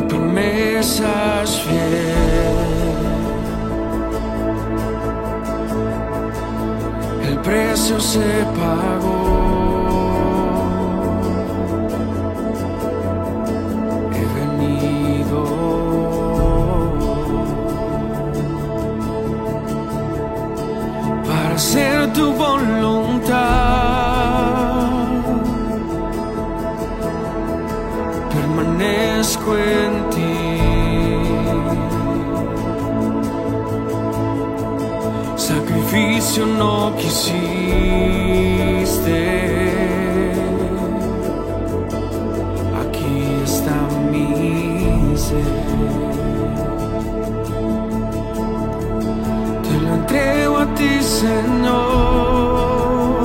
promesa es fiel. El precio se pagó. He venido para hacer tu voluntad. Permanezco en ti. Sacrificio no quisiste. Aquí está mi ser. Te lo entrego a ti, Señor.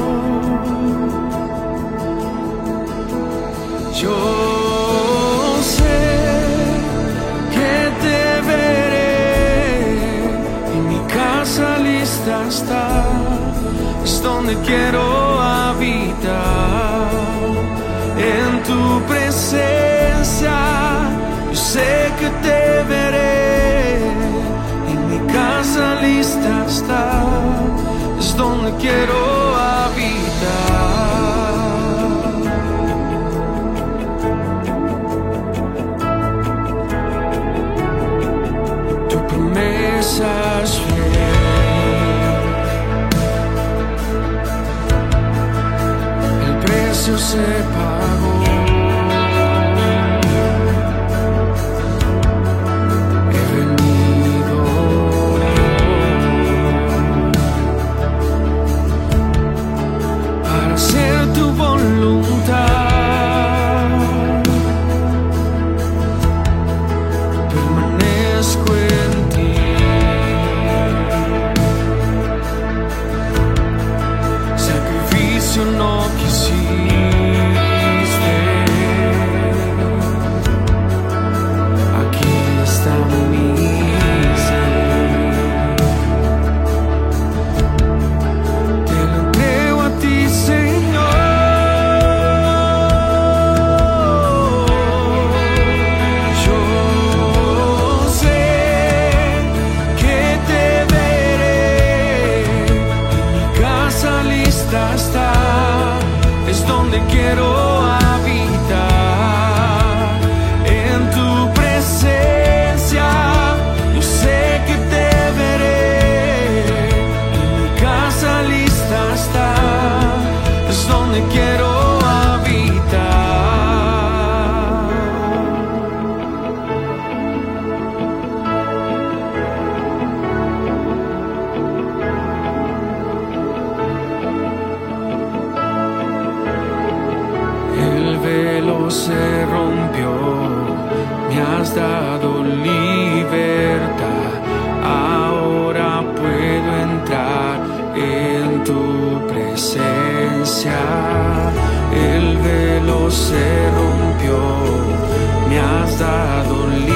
Yo está, es donde quiero habitar. En tu presencia yo sé que te veré. En mi casa lista está, es donde quiero habitar. Tu promesa es fiel. Se pagó. He venido para hacer tu voluntad. Permanezco en ti. Sacrificio no quisiste. Es donde quiero habitar. En tu presencia yo sé que te veré. En mi casa lista está, es donde quiero se rompió, me has dado libertad. Ahora puedo entrar en tu presencia. El velo se rompió, me has dado libertad.